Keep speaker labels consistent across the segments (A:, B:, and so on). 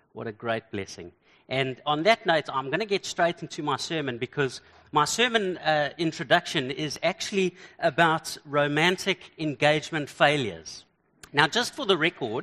A: What a great blessing. And on that note, I'm going to get straight into my sermon, because my sermon introduction is actually about romantic engagement failures. Now, just for the record,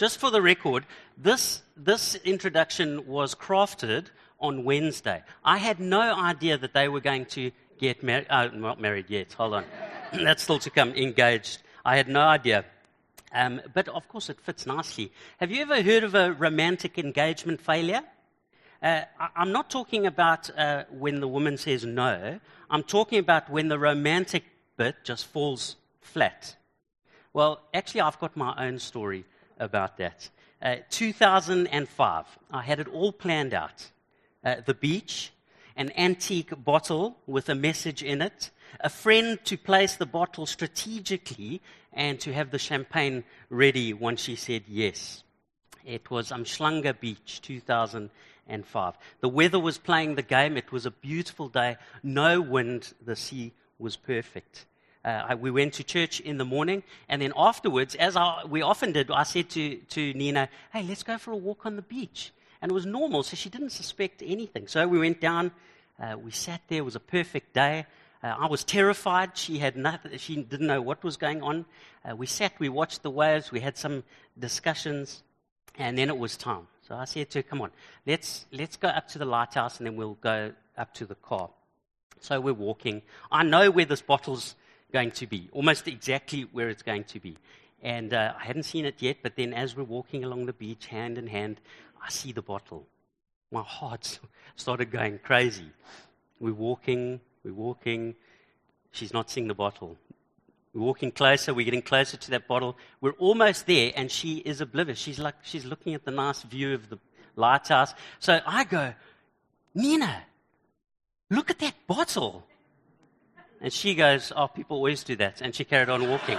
A: this introduction was crafted on Wednesday. I had no idea that they were going to get married. Not married yet, hold on. That's still to come, engaged. I had no idea. But of course it fits nicely. Have you ever heard of a romantic engagement failure? I'm not talking about when the woman says no. I'm talking about when the romantic bit just falls flat. Well, actually, I've got my own story about that. 2005, I had it all planned out. The beach, an antique bottle with a message in it, a friend to place the bottle strategically, and to have the champagne ready once she said yes. It was Umhlanga Beach, 2005. The weather was playing the game. It was a beautiful day. No wind. The sea was perfect. We went to church in the morning, and then afterwards, we often did, I said to Nina, hey, let's go for a walk on the beach. And it was normal, so she didn't suspect anything. So we went down, we sat there. It was a perfect day. I was terrified. She didn't know what was going on. We sat, we watched the waves, we had some discussions, and then it was time. So I said to her, come on, let's go up to the lighthouse, and then we'll go up to the car. So we're walking. I know where this bottle's going to be, almost exactly where it's going to be. And I hadn't seen it yet, but then as we're walking along the beach, hand in hand, I see the bottle. My heart started going crazy. We're walking. She's not seeing the bottle. We're walking closer. We're getting closer to that bottle. We're almost there, and she is oblivious. She's looking at the nice view of the lighthouse. So I go, Nina, look at that bottle. And she goes, oh, people always do that. And she carried on walking.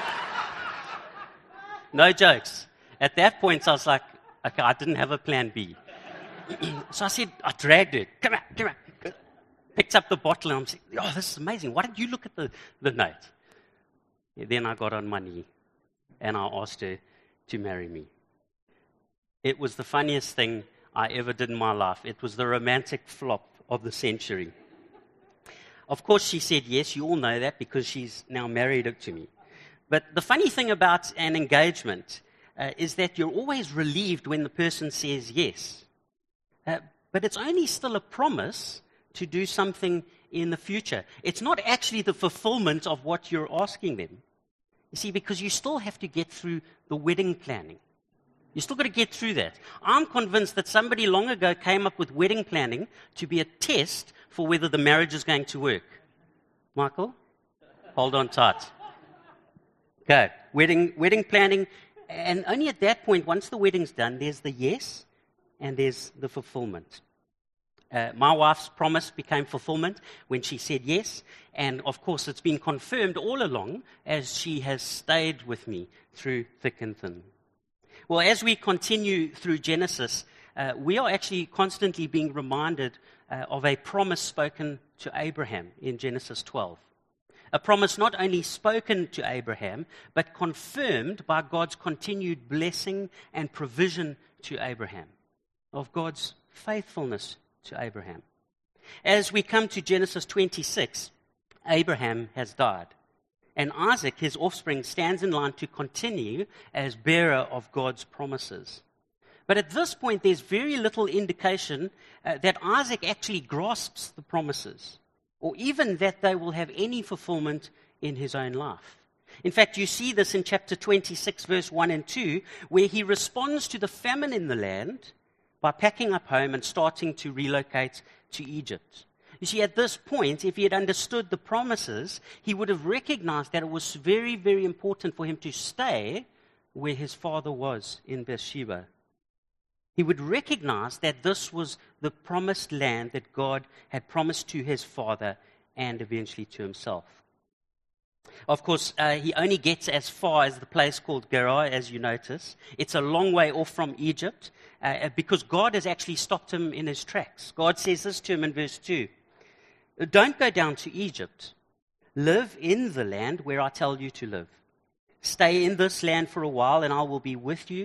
A: No jokes. At that point, I was like, okay, I didn't have a plan B. So I dragged her. Come on. Picked up the bottle, and I'm saying, oh, this is amazing. Why don't you look at the note? Then I got on my knee, and I asked her to marry me. It was the funniest thing I ever did in my life. It was the romantic flop of the century. Of course, she said yes. You all know that because she's now married to me. But the funny thing about an engagement is that you're always relieved when the person says yes. But it's only still a promise to do something in the future. It's not actually the fulfillment of what you're asking them. You see, because you still have to get through the wedding planning. You still got to get through that. I'm convinced that somebody long ago came up with wedding planning to be a test for whether the marriage is going to work. Michael, hold on tight. Okay, wedding planning, and only at that point, once the wedding's done, there's the yes and there's the fulfillment. My wife's promise became fulfillment when she said yes, and of course it's been confirmed all along as she has stayed with me through thick and thin. Well, as we continue through Genesis, we are actually constantly being reminded of a promise spoken to Abraham in Genesis 12. A promise not only spoken to Abraham, but confirmed by God's continued blessing and provision to Abraham, of God's faithfulness to Abraham. As we come to Genesis 26, Abraham has died, and Isaac, his offspring, stands in line to continue as bearer of God's promises. But at this point, there's very little indication that Isaac actually grasps the promises, or even that they will have any fulfillment in his own life. In fact, you see this in chapter 26, verse 1 and 2, where he responds to the famine in the land by packing up home and starting to relocate to Egypt. You see, at this point, if he had understood the promises, he would have recognized that it was very, very important for him to stay where his father was in Beersheba. He would recognize that this was the promised land that God had promised to his father and eventually to himself. Of course, he only gets as far as the place called Gerar, as you notice. It's a long way off from Egypt because God has actually stopped him in his tracks. God says this to him in verse 2. Don't go down to Egypt. Live in the land where I tell you to live. Stay in this land for a while, and I will be with you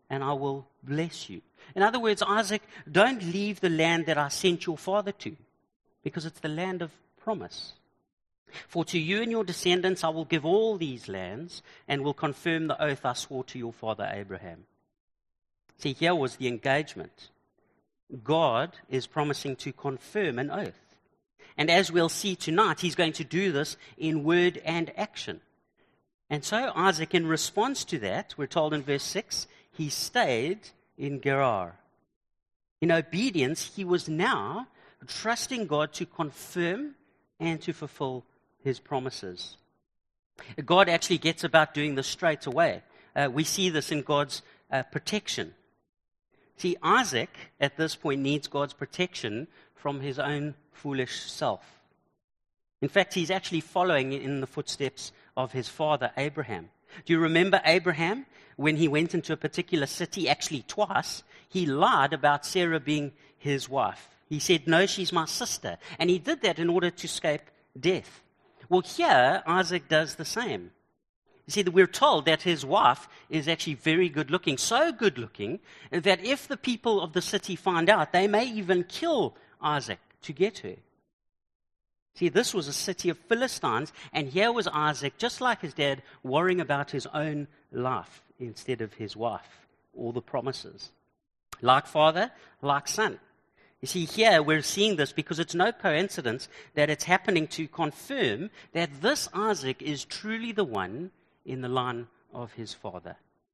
A: and I will bless you. In other words, Isaac, don't leave the land that I sent your father to, because it's the land of promise. For to you and your descendants I will give all these lands, and will confirm the oath I swore to your father Abraham. See, here was the engagement. God is promising to confirm an oath. And as we'll see tonight, he's going to do this in word and action. And so Isaac, in response to that, we're told in verse 6, he stayed in Gerar. In obedience, he was now trusting God to confirm and to fulfill his promises. God actually gets about doing this straight away. We see this in God's protection. See, Isaac, at this point, needs God's protection from his own foolish self. In fact, he's actually following in the footsteps of his father, Abraham. Do you remember Abraham? When he went into a particular city, actually twice, he lied about Sarah being his wife. He said, no, she's my sister. And he did that in order to escape death. Well, here, Isaac does the same. You see, we're told that his wife is actually very good looking, so good looking that if the people of the city find out, they may even kill Isaac to get her. See, this was a city of Philistines, and here was Isaac, just like his dad, worrying about his own life instead of his wife, all the promises. Like father, like son. You see, here we're seeing this because it's no coincidence that it's happening to confirm that this Isaac is truly the one in the line of his father.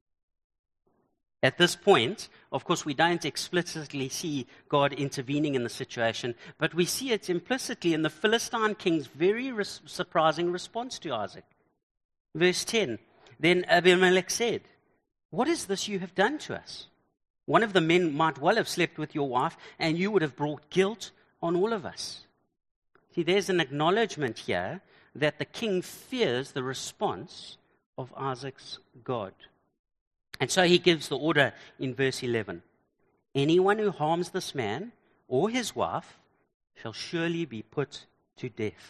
A: At this point, of course, we don't explicitly see God intervening in the situation, but we see it implicitly in the Philistine king's very surprising response to Isaac. Verse 10, then Abimelech said, what is this you have done to us? One of the men might well have slept with your wife, and you would have brought guilt on all of us. See, there's an acknowledgement here that the king fears the response of Isaac's God. And so he gives the order in verse 11. Anyone who harms this man or his wife shall surely be put to death.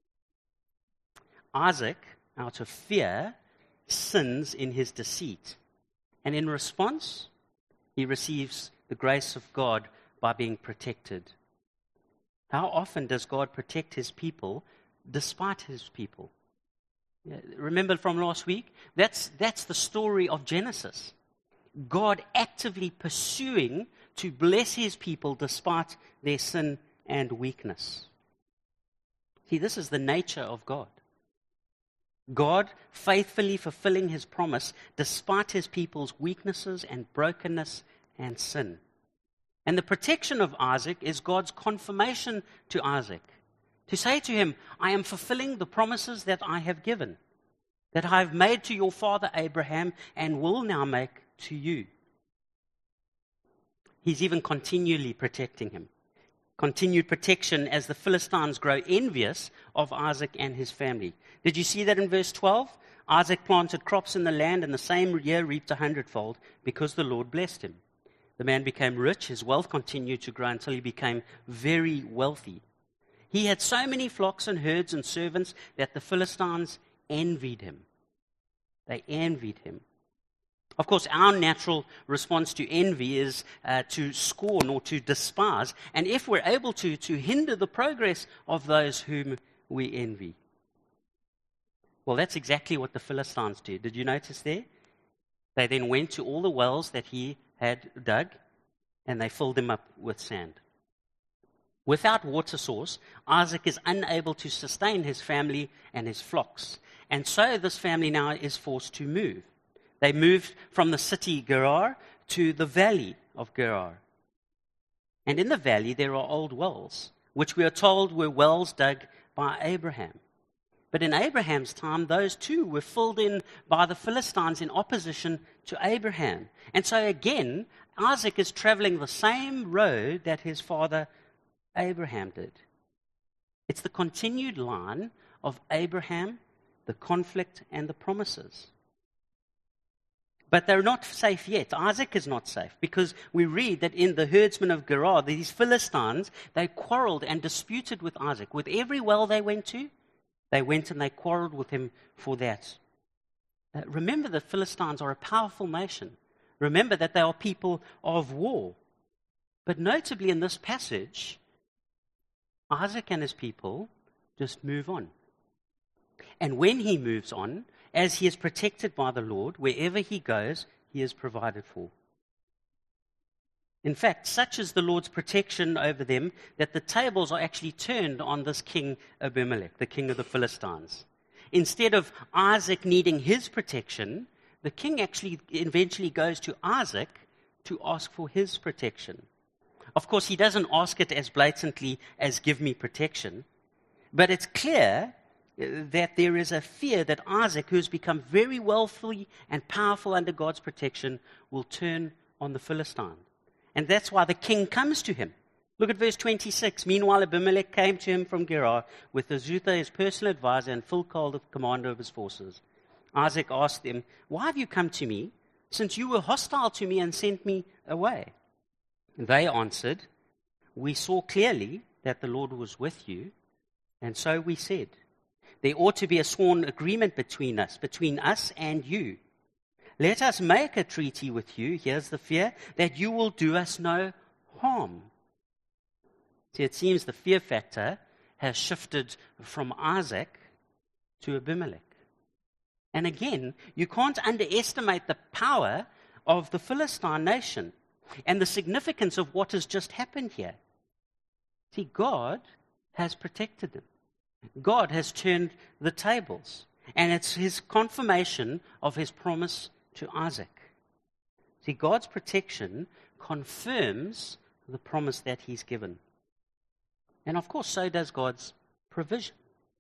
A: Isaac, out of fear, sins in his deceit. And in response, he receives the grace of God by being protected. How often does God protect his people despite his people? Remember from last week? That's the story of Genesis. God actively pursuing to bless his people despite their sin and weakness. See, this is the nature of God. God faithfully fulfilling his promise despite his people's weaknesses and brokenness and sin. And the protection of Isaac is God's confirmation to Isaac. To say to him, I am fulfilling the promises that I have given, that I have made to your father Abraham and will now make to you. He's even continually protecting him. Continued protection as the Philistines grow envious of Isaac and his family. Did you see that in verse 12? Isaac planted crops in the land and the same year reaped 100-fold because the Lord blessed him. The man became rich, his wealth continued to grow until he became very wealthy. He had so many flocks and herds and servants that the Philistines envied him. They envied him. Of course, our natural response to envy is to scorn or to despise, and if we're able to hinder the progress of those whom we envy. Well, that's exactly what the Philistines did. Did you notice there? They then went to all the wells that he had dug, and they filled them up with sand. Without water source, Isaac is unable to sustain his family and his flocks. And so this family now is forced to move. They moved from the city Gerar to the valley of Gerar. And in the valley there are old wells, which we are told were wells dug by Abraham. But in Abraham's time, those too were filled in by the Philistines in opposition to Abraham. And so again, Isaac is traveling the same road that his father Abraham did. It's the continued line of Abraham, the conflict, and the promises. But they're not safe yet. Isaac is not safe because we read that in the herdsmen of Gerar, these Philistines, they quarreled and disputed with Isaac. With every well they went to, they went and they quarreled with him for that. Remember, the Philistines are a powerful nation. Remember that they are people of war. But notably in this passage, Isaac and his people just move on. And when he moves on, as he is protected by the Lord, wherever he goes, he is provided for. In fact, such is the Lord's protection over them that the tables are actually turned on this king Abimelech, the king of the Philistines. Instead of Isaac needing his protection, the king actually eventually goes to Isaac to ask for his protection. Of course, he doesn't ask it as blatantly as give me protection, but it's clear that there is a fear that Isaac, who has become very wealthy and powerful under God's protection, will turn on the Philistine. And that's why the king comes to him. Look at verse 26. Meanwhile, Abimelech came to him from Gerar with Azutha, his personal advisor, and Phicol, the commander of his forces. Isaac asked them, "Why have you come to me, since you were hostile to me and sent me away?" They answered, "We saw clearly that the Lord was with you, and so we said, there ought to be a sworn agreement between us and you. Let us make a treaty with you," here's the fear, "that you will do us no harm." See, it seems the fear factor has shifted from Isaac to Abimelech. And again, you can't underestimate the power of the Philistine nation and the significance of what has just happened here. See, God has protected them. God has turned the tables. And it's his confirmation of his promise to Isaac. See, God's protection confirms the promise that he's given. And of course, so does God's provision.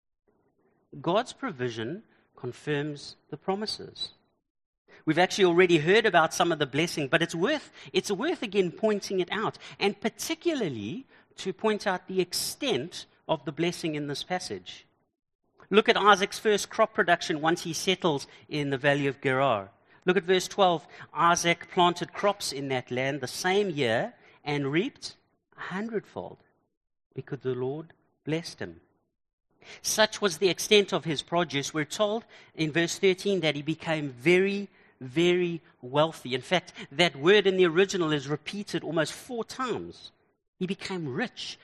A: God's provision confirms the promises. We've actually already heard about some of the blessing, but it's worth again pointing it out, and particularly to point out the extent of the blessing in this passage. Look at Isaac's first crop production once he settles in the valley of Gerar. Look at verse 12. Isaac planted crops in that land the same year and reaped 100-fold because the Lord blessed him. Such was the extent of his produce. We're told in verse 13 that he became very, very wealthy. In fact, that word in the original is repeated almost 4 times. He became rich,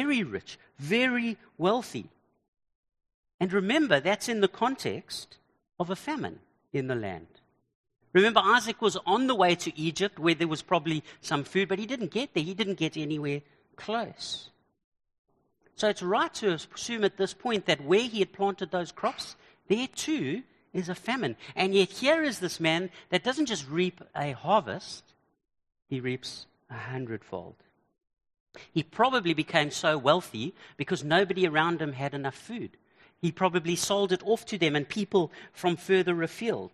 A: very wealthy. And remember, that's in the context of a famine in the land. Remember, Isaac was on the way to Egypt where there was probably some food, but he didn't get there. He didn't get anywhere close. So it's right to assume at this point that where he had planted those crops, there too is a famine. And yet here is this man that doesn't just reap a harvest, he reaps 100-fold. He probably became so wealthy because nobody around him had enough food. He probably sold it off to them and people from further afield.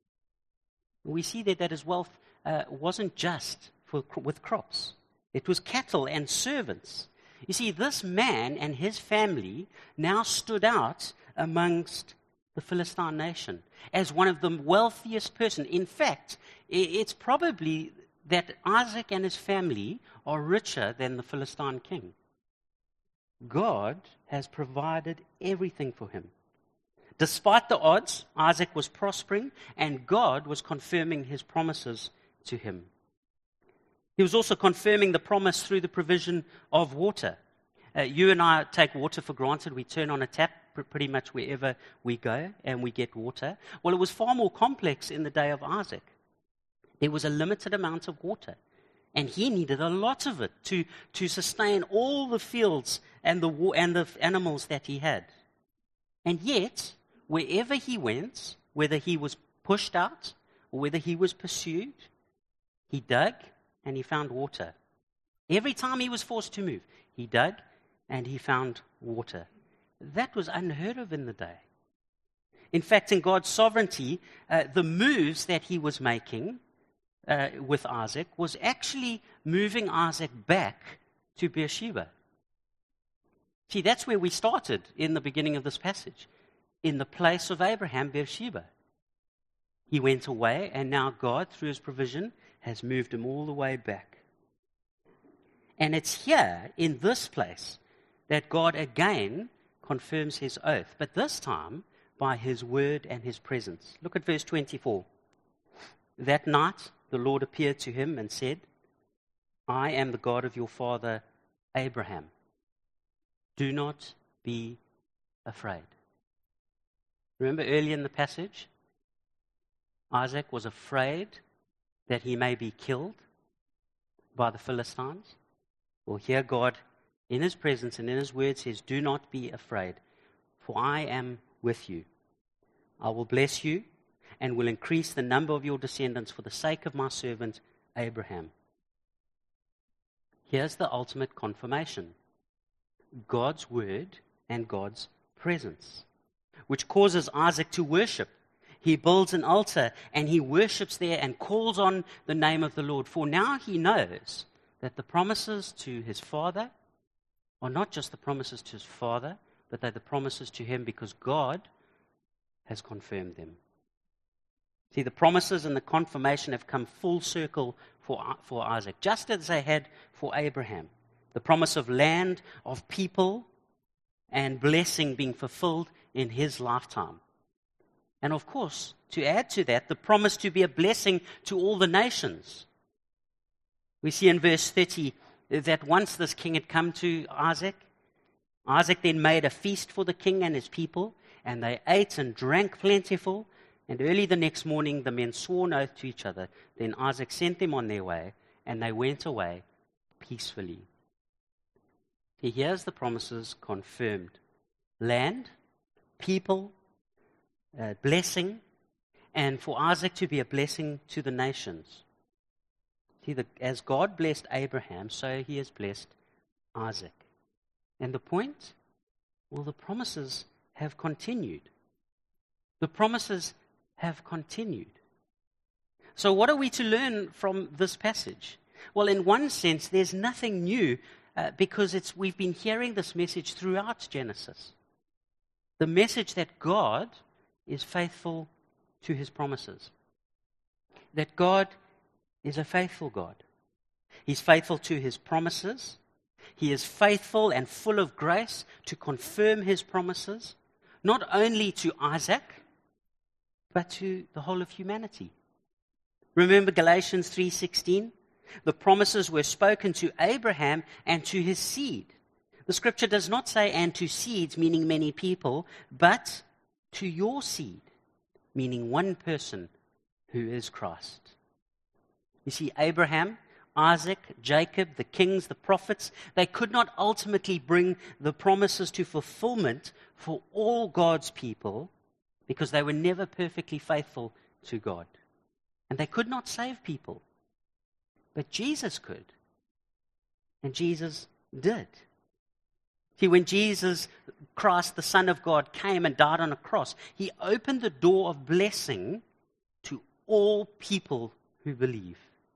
A: We see that his wealth wasn't just with crops. It was cattle and servants. You see, this man and his family now stood out amongst the Philistine nation as one of the wealthiest person. In fact, it's probably that Isaac and his family are richer than the Philistine king. God has provided everything for him. Despite the odds, Isaac was prospering, and God was confirming his promises to him. He was also confirming the promise through the provision of water. You and I take water for granted. We turn on a tap pretty much wherever we go, and we get water. Well, it was far more complex in the day of Isaac. There was a limited amount of water, and he needed a lot of it to sustain all the fields and the animals that he had. And yet, wherever he went, whether he was pushed out or whether he was pursued, he dug and he found water. Every time he was forced to move, he dug and he found water. That was unheard of in the day. In fact, in God's sovereignty, the moves that he was making with Isaac was actually moving Isaac back to Beersheba. See, that's where we started in the beginning of this passage. In the place of Abraham, Beersheba. He went away, and now God, through his provision, has moved him all the way back. And it's here, in this place, that God again confirms his oath, but this time by his word and his presence. Look at verse 24. That night, the Lord appeared to him and said, I am the God of your father Abraham. Do not be afraid. Remember earlier in the passage, Isaac was afraid that he may be killed by the Philistines. Well, here God, in his presence and in his word, says, do not be afraid, for I am with you. I will bless you and will increase the number of your descendants for the sake of my servant Abraham. Here's the ultimate confirmation. God's word and God's presence, which causes Isaac to worship. He builds an altar and he worships there and calls on the name of the Lord. For now he knows that the promises to his father are not just the promises to his father, but they're the promises to him because God has confirmed them. See, the promises and the confirmation have come full circle for Isaac, just as they had for Abraham. The promise of land, of people, and blessing being fulfilled in his lifetime. And of course, to add to that, the promise to be a blessing to all the nations. We see in verse 30 that once this king had come to Isaac, Isaac then made a feast for the king and his people, and they ate and drank plentiful. And early the next morning, the men swore an oath to each other. Then Isaac sent them on their way, and they went away peacefully. See, here's the promises confirmed. Land, people, blessing, and for Isaac to be a blessing to the nations. See, as God blessed Abraham, so he has blessed Isaac. And the point? Well, the promises have continued. The promises have continued. So what are we to learn from this passage? Well, in one sense, there's nothing new because we've been hearing this message throughout Genesis. The message that God is faithful to his promises. That God is a faithful God. He's faithful to his promises. He is faithful and full of grace to confirm his promises, not only to Isaac, but to the whole of humanity. Remember Galatians 3:16? The promises were spoken to Abraham and to his seed. The scripture does not say, and to seeds, meaning many people, but to your seed, meaning one person who is Christ. You see, Abraham, Isaac, Jacob, the kings, the prophets, they could not ultimately bring the promises to fulfillment for all God's people because they were never perfectly faithful to God. And they could not save people. But Jesus could. And Jesus did. See, when Jesus Christ, the Son of God, came and died on a cross, he opened the door of blessing to all people who believe.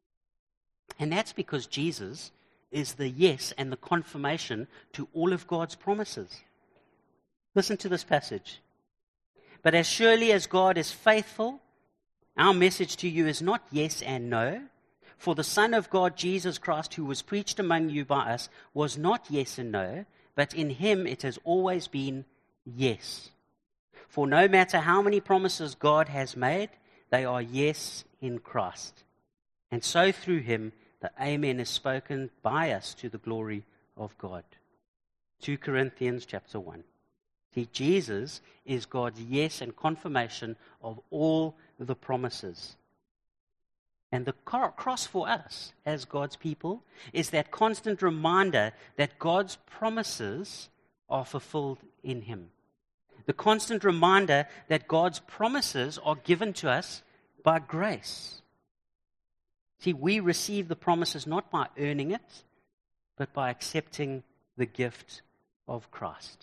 A: And that's because Jesus is the yes and the confirmation to all of God's promises. Listen to this passage. But as surely as God is faithful, our message to you is not yes and no. For the Son of God, Jesus Christ, who was preached among you by us, was not yes and no, but in him it has always been yes. For no matter how many promises God has made, they are yes in Christ. And so through him, the Amen is spoken by us to the glory of God. 2 Corinthians chapter 1. See, Jesus is God's yes and confirmation of all the promises. And the cross for us as God's people is that constant reminder that God's promises are fulfilled in him. The constant reminder that God's promises are given to us by grace. See, we receive the promises not by earning it, but by accepting the gift of Christ.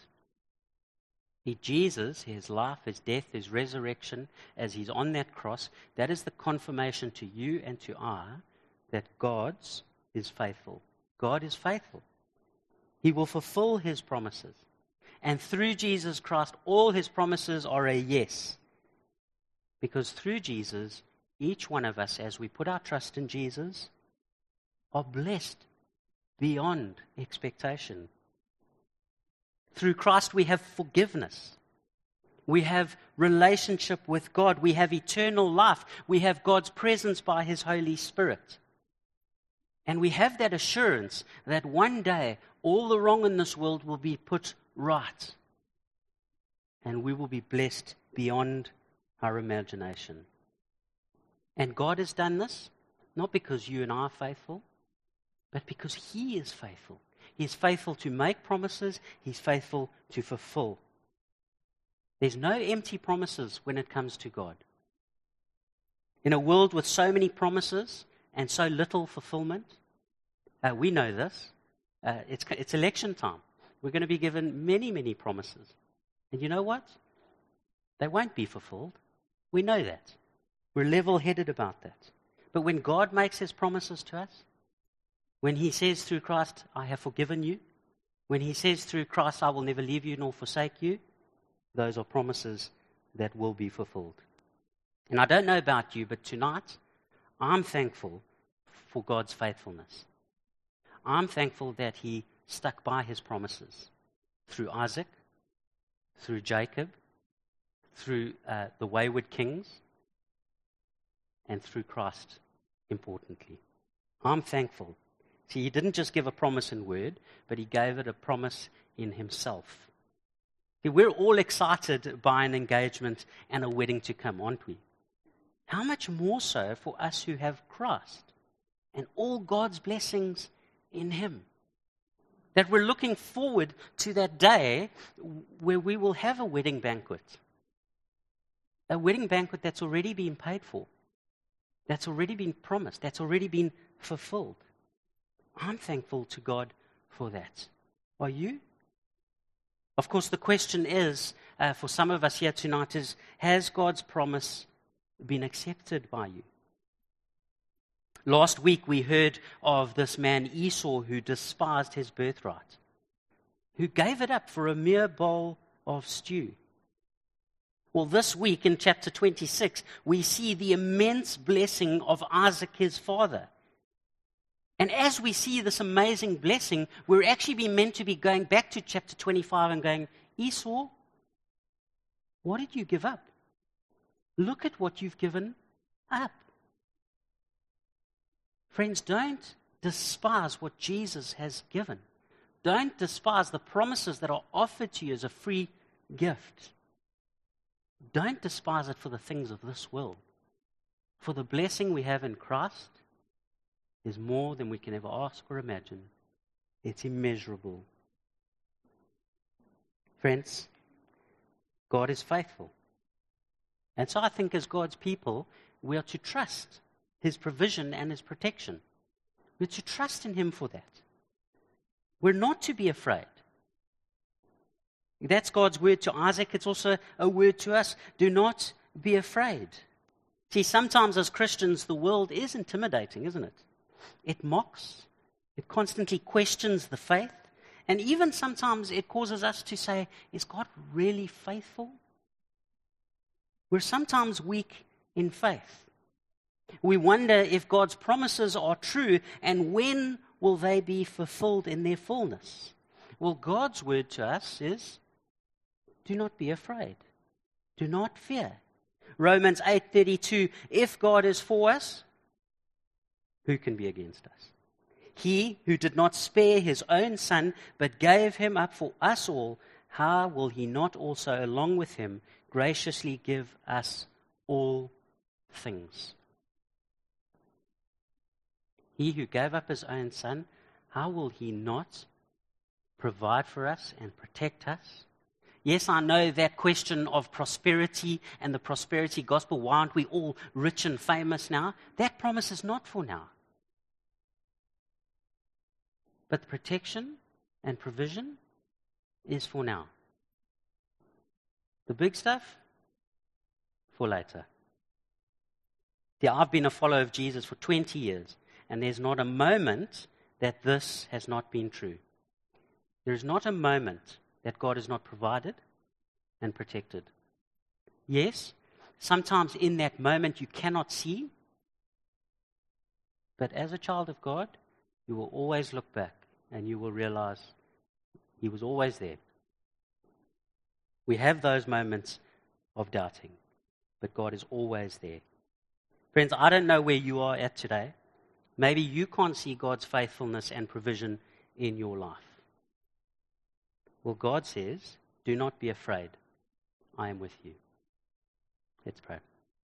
A: See, Jesus, his life, his death, his resurrection, as he's on that cross, that is the confirmation to you and to I that God is faithful. God is faithful. He will fulfill his promises. And through Jesus Christ, all his promises are a yes. Because through Jesus, each one of us, as we put our trust in Jesus, are blessed beyond expectation. Through Christ we have forgiveness. We have relationship with God. We have eternal life. We have God's presence by His Holy Spirit. And we have that assurance that one day all the wrong in this world will be put right. And we will be blessed beyond our imagination. And God has done this, not because you and I are faithful, but because He is faithful. He is faithful to make promises. He's faithful to fulfill. There's no empty promises when it comes to God. In a world with so many promises and so little fulfillment, we know this. It's election time. We're going to be given many, many promises. And you know what? They won't be fulfilled. We know that. We're level-headed about that. But when God makes His promises to us, when He says through Christ, I have forgiven you, when He says through Christ, I will never leave you nor forsake you, those are promises that will be fulfilled. And I don't know about you, but tonight, I'm thankful for God's faithfulness. I'm thankful that He stuck by His promises through Isaac, through Jacob, through the wayward kings, and through Christ, importantly. I'm thankful. See, He didn't just give a promise in word, but He gave it a promise in Himself. See, we're all excited by an engagement and a wedding to come, aren't we? How much more so for us who have Christ and all God's blessings in Him? That we're looking forward to that day where we will have a wedding banquet. A wedding banquet that's already been paid for. That's already been promised. That's already been fulfilled. I'm thankful to God for that. Are you? Of course, the question is, for some of us here tonight, is, has God's promise been accepted by you? Last week we heard of this man Esau who despised his birthright, who gave it up for a mere bowl of stew. Well, this week in chapter 26, we see the immense blessing of Isaac, his father. And as we see this amazing blessing, we're actually meant to be going back to chapter 25 and going, Esau, what did you give up? Look at what you've given up. Friends, don't despise what Jesus has given. Don't despise the promises that are offered to you as a free gift. Don't despise it for the things of this world. For the blessing we have in Christ is more than we can ever ask or imagine. It's immeasurable. Friends, God is faithful. And so I think as God's people, we are to trust His provision and His protection. We're to trust in Him for that. We're not to be afraid. That's God's word to Isaac. It's also a word to us. Do not be afraid. See, sometimes as Christians, the world is intimidating, isn't it? It mocks. It constantly questions the faith. And even sometimes it causes us to say, is God really faithful? We're sometimes weak in faith. We wonder if God's promises are true and when will they be fulfilled in their fullness? Well, God's word to us is, do not be afraid. Do not fear. Romans 8:32, if God is for us, who can be against us? He who did not spare His own Son, but gave Him up for us all, how will He not also, along with Him, graciously give us all things? He who gave up His own Son, how will He not provide for us and protect us? Yes, I know that question of prosperity and the prosperity gospel. Why aren't we all rich and famous now? That promise is not for now. But the protection and provision is for now. The big stuff, for later. See, I've been a follower of Jesus for 20 years, and there's not a moment that this has not been true. There is not a moment that God has not provided and protected. Yes, sometimes in that moment you cannot see, but as a child of God, you will always look back and you will realize He was always there. We have those moments of doubting. But God is always there. Friends, I don't know where you are at today. Maybe you can't see God's faithfulness and provision in your life. Well, God says, do not be afraid. I am with you. Let's pray.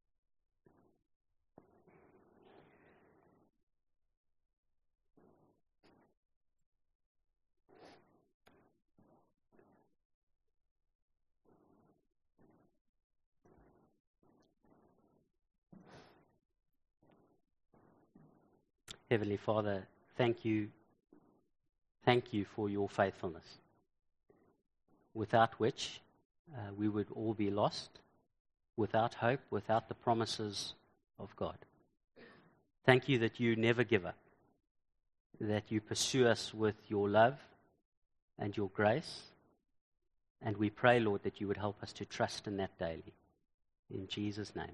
A: Heavenly Father, thank you. Thank you for your faithfulness, without which we would all be lost, without hope, without the promises of God. Thank you that you never give up, that you pursue us with your love and your grace. And we pray, Lord, that you would help us to trust in that daily. In Jesus' name.